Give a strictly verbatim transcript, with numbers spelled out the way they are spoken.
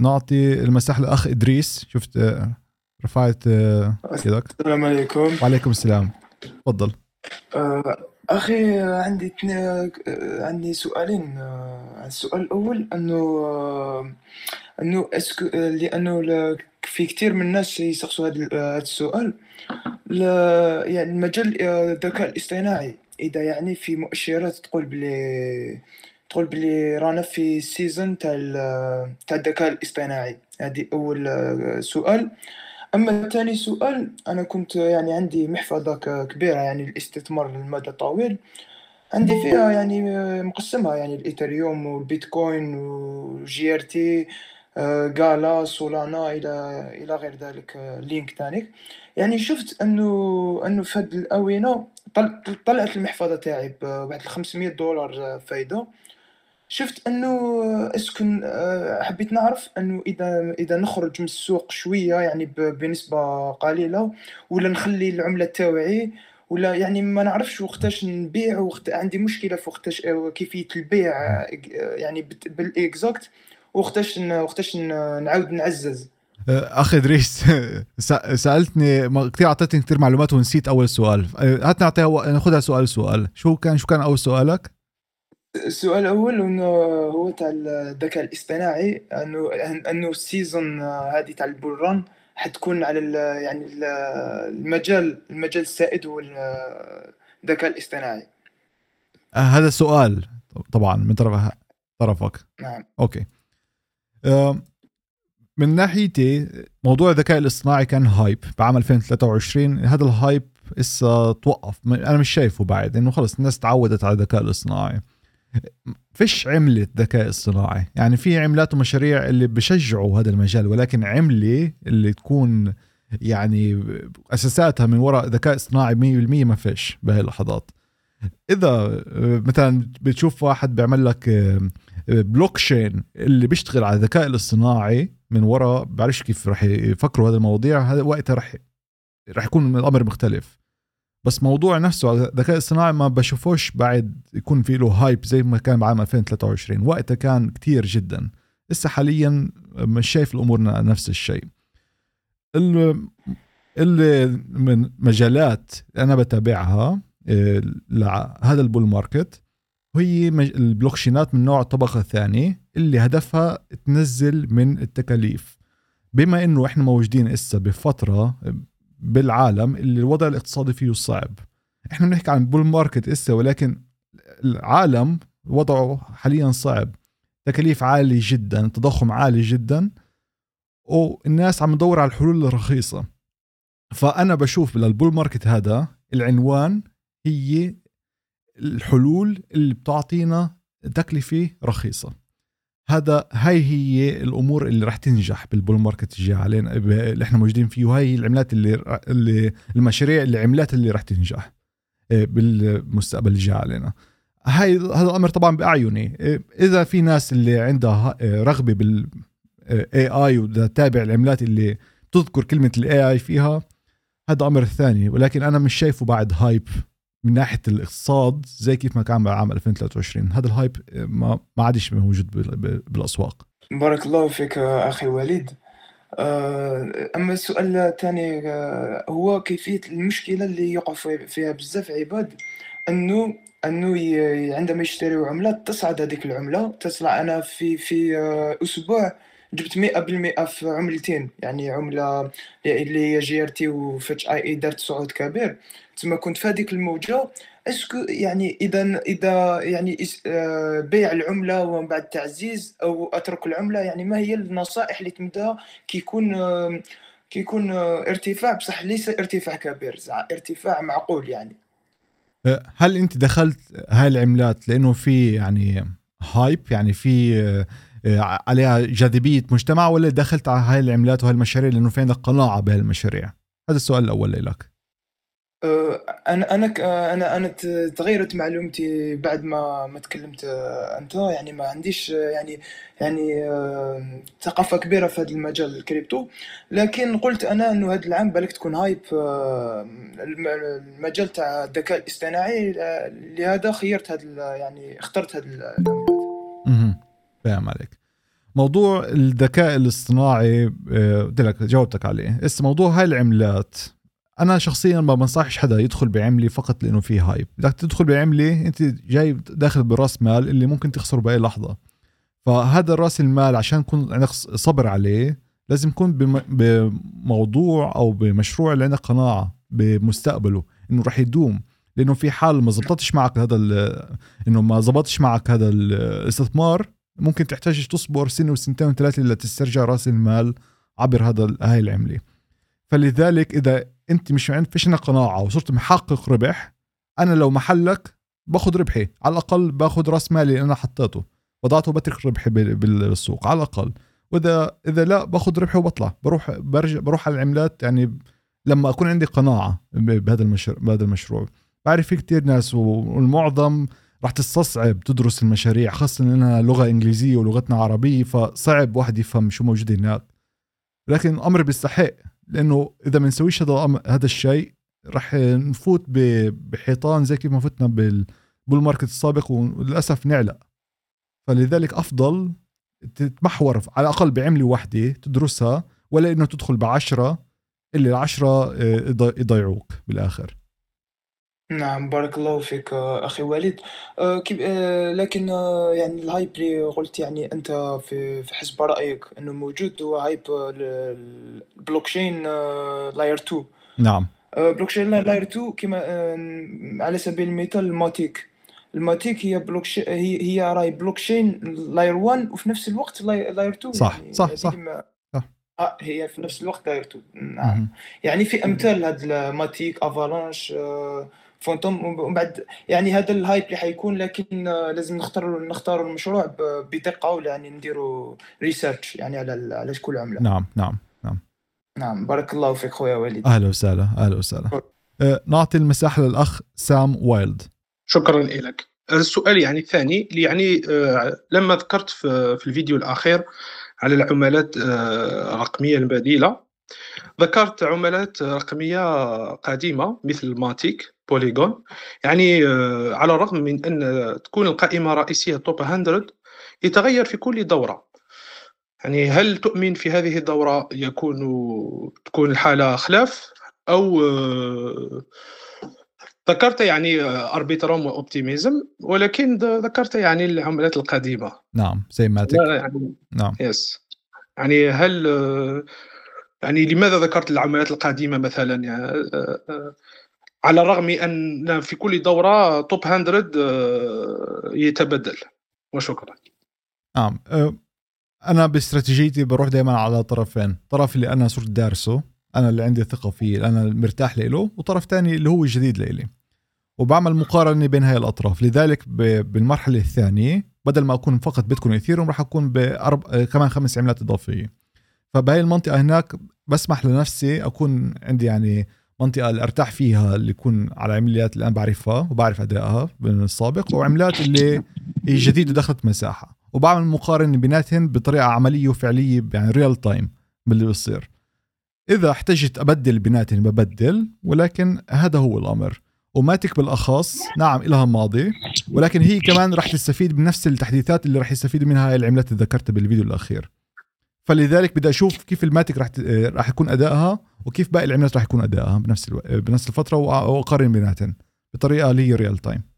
نعطي المساحة لأخ إدريس. شفت رفعت يدك. السلام عليكم. وعليكم السلام، تفضل. آه، أخي، عندي تني... آه، عندي سؤالين. آه، السؤال الأول أنه آه، أنه أسكو آه، لأنه ل- في كثير من الناس يسقسوا هذا ال- آه، هذا السؤال. لا يعني مجال آه، الذكاء الاصطناعي، إذا يعني في مؤشرات تقول بلي تقول بلي رانا في السيزون تاع ال- تاع الذكاء الاصطناعي. هذه أول آه، سؤال. أما ثاني سؤال، أنا كنت يعني عندي محفظة ك- كبيرة يعني للاستثمار للمدى طويل. عندي فيها يعني مقسمها يعني الإيثريوم والبيتكوين وجي ار تي، آه، غالا، سولانا، إلى إلى غير ذلك، آه، لينك تانيك. يعني شفت أنه أنه في هذه الآونة طل- طلعت المحفظة تاعي بواحد خمسمية دولار آه، فايدة. شفت انه اسكن آه، حبيت نعرف انه اذا اذا نخرج من السوق شويه يعني ب- بنسبه قليله، ولا نخلي العمله تاوعي، ولا يعني ما نعرفش وقتاش نبيع. وقت عندي مشكله في وقتاش آه، كيفيه البيع، آه، يعني بت- بالاكزاكت. وقتاش ن- وقتاش ن- نعاود نعزز. أخ إدريس سأ- سألتني ما- كتير أعطيتني كتير معلومات ونسيت أول سؤال. هات نعطيها ناخدها سؤال سؤال. شو كان شو كان أول سؤالك؟ السؤال الأول إنه هو تاع الذكاء الاصطناعي، إنه إنه السيزون هذه تاع البران حتكون على ال يعني ال- المجال المجال السائد هو ال- الذكاء الاصطناعي. آه، هذا سؤال طبعا من طرف طرفك. نعم. أوكي. آه، من ناحيتي موضوع الذكاء الاصطناعي كان هايب بعام ألفين وثلاثة وعشرين. هذا الهايب إسا توقف. أنا مش شايفه بعد، إنه خلص الناس تعودت على الذكاء الاصطناعي. فيش عملة ذكاء اصطناعي، يعني في عملات ومشاريع اللي بشجعوا هذا المجال، ولكن عملة اللي تكون يعني أساساتها من وراء ذكاء اصطناعي مية بالمية ما فيش بهاي اللحظات. إذا آه، مثلا بتشوف واحد بيعمل لك آه، بلوك تشين اللي بيشتغل على الذكاء الاصطناعي من وراء، بعرفش كيف رح يفكروا هذا المواضيع. هذا وقتها رح رح يكون الأمر مختلف. بس موضوع نفسه الذكاء الصناعي ما بشوفوش بعد يكون في له هايب زي ما كان بعام ألفين وثلاثة وعشرين. وقتها كان كتير جدا. لسه حاليا مش شايف الأمور نفس الشيء. ال- اللي من مجالات أنا بتابعها آه، لهذا البول ماركت هي مج- البلوكشينات من نوع الطبقة الثانية اللي هدفها تنزل من التكاليف. بما انه احنا موجودين اسا بفترة بالعالم اللي الوضع الاقتصادي فيه صعب. احنا بنحكي عن بول ماركت اسا، ولكن العالم وضعه حاليا صعب. تكاليف عالية جدا، تضخم عالي جدا، والناس عم تدور على الحلول الرخيصة. فأنا بشوف للبول ماركت هذا العنوان هي الحلول اللي بتعطينا تكلفة رخيصة. هذا هاي هي الامور اللي راح تنجح بالبول ماركت الجاي علينا اللي احنا موجودين فيه. وهي هي العملات اللي, اللي المشاريع اللي عملات اللي راح تنجح بالمستقبل الجاي علينا. هاي هذا الامر طبعا باعيني. اذا في ناس اللي عندها رغبه بال إيه آي وده تابع العملات اللي تذكر كلمه الاي اي فيها، هذا امر ثاني. ولكن انا مش شايفه بعد هايب من ناحيه الاقتصاد زي كيف ما كان بعام ألفين وثلاثة وعشرين. هذا الهايب ما ما عادش موجود بالاسواق. بارك الله فيك آه، أخي وليد. آه، أما السؤال الثاني، آه، هو كيفية المشكلة اللي يقع في- فيها بزاف عباد، أنه أنه ي- عندما يشتريوا عملة تصعد هذيك العملة. تصنع أنا في في آه، أسبوع جبت مئة بالمئة في عملتين، يعني عملة اللي هي جي ار تي وفتش اي اي دارت صعود كبير. تما كنت في هذيك الموجة. اسكو يعني اذا اذا يعني إس- آه، بيع العملة ومن بعد تعزيز او اترك العملة، يعني ما هي النصائح اللي تمدها كيكون آه، كيكون آه، ارتفاع، بصح ليس ارتفاع كبير، زع- ارتفاع معقول يعني. هل انت دخلت هاي العملات لانه في يعني هايب، يعني في آه، عليها جاذبية مجتمع، ولا دخلت على هاي العملات وهاي المشاريع لانه في عندك قناعة بهاي المشاريع؟ هذا السؤال الاول لك. آه، انا انا ك- آه، انا انا ت- تغيرت معلومتي بعد ما ما تكلمت آه، انت. يعني ما عنديش آه، يعني يعني آه، ثقافة كبيرة في هذا المجال الكريبتو. لكن قلت انا انه هذا العام بالك تكون هايب آه، الم- المجال تاع الذكاء الاصطناعي. آه، لهذا خيرت هذا ال- يعني اخترت هذه العملات. اها، فاهم عليك. موضوع الذكاء الاصطناعي قلت لك جاوبتك عليه. هسه موضوع هاي العملات، انا شخصيا ما بنصحش حدا يدخل بعملي فقط لانه في هايب. بدك تدخل بعملي انت جاي داخل براس مال اللي ممكن تخسر باي لحظه، فهذا الراس المال عشان يكون عندك صبر عليه لازم يكون بموضوع او بمشروع اللي عندك قناعه بمستقبله انه راح يدوم. لانه في حال ما زبطتش معك هذا انه ما زبطش معك هذا الاستثمار ممكن تحتاج تصبر سنه وسنتين وثلاثه لتسترجع راس المال عبر هذا هاي العمله. فلذلك اذا انت مش عندك فيش قناعه وصرت محقق ربح، انا لو محلك باخذ ربحي، على الاقل باخذ راس مالي اللي انا حطيته وضعته بترك ربحي بالسوق على الاقل. واذا اذا لا باخذ ربحي وبطلع بروح برجع بروح على العملات يعني لما اكون عندي قناعه بهذا المشروع بهذا المشروع. بعرف في كتير ناس والمعظم راح تستصعب تدرس المشاريع، خاصه انها لغه انجليزيه ولغتنا عربيه، فصعب واحد يفهم شو موجود هناك. لكن الامر بيستحق، لانه اذا ما نسويش هذا هذا الشيء راح نفوت بحيطان زي كيف ما فتنا بالماركت السابق وللاسف نعلق. فلذلك افضل تتمحور على الاقل بعمله واحده تدرسها، ولا انه تدخل بعشرة اللي العشرة يضيعوك بالاخر. نعم بارك الله فيك أخي والد. آه، كيف آه، لكن آه، يعني الهايب اللي قلت يعني أنت في في حسب رأيك أنه موجود هو هايب البلوكشين لاير تو. نعم بلوكشين لاير تو كما آه، على سبيل المثال الماتيك. الماتيك هي بلوكشين، هي هي راي بلوكشين لاير واحد وفي نفس الوقت لاير تو. صح يعني صح هذه صح, ما- صح. آه هي في نفس الوقت لاير تو. نعم. مهم. يعني في امثال هذا الماتيك افالانش آه، فانتوم. ومن بعد يعني هذا الهايب اللي حيكون، لكن آه، لازم نختار نختار المشروع ب- بدقه، ولا يعني نديروا ريسيرش يعني على ال- على كل عمله. نعم نعم نعم. نعم بارك الله فيك خويا وليد. اهلا وسهلا اهلا وسهلا. أه نعطي المساحه للاخ سام وايلد. شكرا لك. السؤال يعني الثاني يعني آه، لما ذكرت في في الفيديو الأخير على العملات آه، الرقمية البديلة، ذكرت عملات رقمية قديمة مثل ماتيك بوليغون. يعني آه، على الرغم من أن تكون القائمة الرئيسية توب مئة يتغير في كل دورة. يعني هل تؤمن في هذه الدورة يكون تكون الحالة خلاف أو آه، ذكرت يعني اربيتروم واوبتيميزم، ولكن ذكرت يعني العملات القديمه. نعم زي ماتيك. يعني نعم يس. يعني هل يعني لماذا ذكرت العملات القديمه مثلا؟ يعني على الرغم ان في كل دوره توب مئة يتبدل. وشكرا. نعم أه انا باستراتيجيتي بروح دائما على طرفين، طرف اللي انا صرت دارسه، انا اللي عندي ثقه فيه، انا مرتاح له، وطرف تاني اللي هو جديد لإلي، وبعمل مقارنه بين هاي الاطراف. لذلك بالمرحله الثانيه بدل ما اكون فقط بيتكوين اثيريوم راح اكون بأرب... كمان خمس عملات اضافيه. فبهاي المنطقه هناك بسمح لنفسي اكون عندي يعني منطقه اللي ارتاح فيها، اللي يكون على عمليات اللي انا بعرفها وبعرف ادائها من السابق، وعملات اللي هي جديده دخلت مساحه، وبعمل مقارنه بيناتهم بطريقه عمليه وفعليه يعني ريال تايم باللي بيصير. اذا احتجت ابدل بيناتهم ببدل، ولكن هذا هو الامر. وماتيك بالاخص نعم لها ماضي، ولكن هي كمان راح تستفيد من نفس التحديثات اللي راح يستفيد منها هاي العملات اللي ذكرتها بالفيديو الاخير. فلذلك بدي اشوف كيف الماتيك راح راح يكون ادائها، وكيف باقي العملات راح يكون ادائها بنفس الو... بنفس الفتره، واقارن بيناتهم بطريقه اللي هي ريال تايم.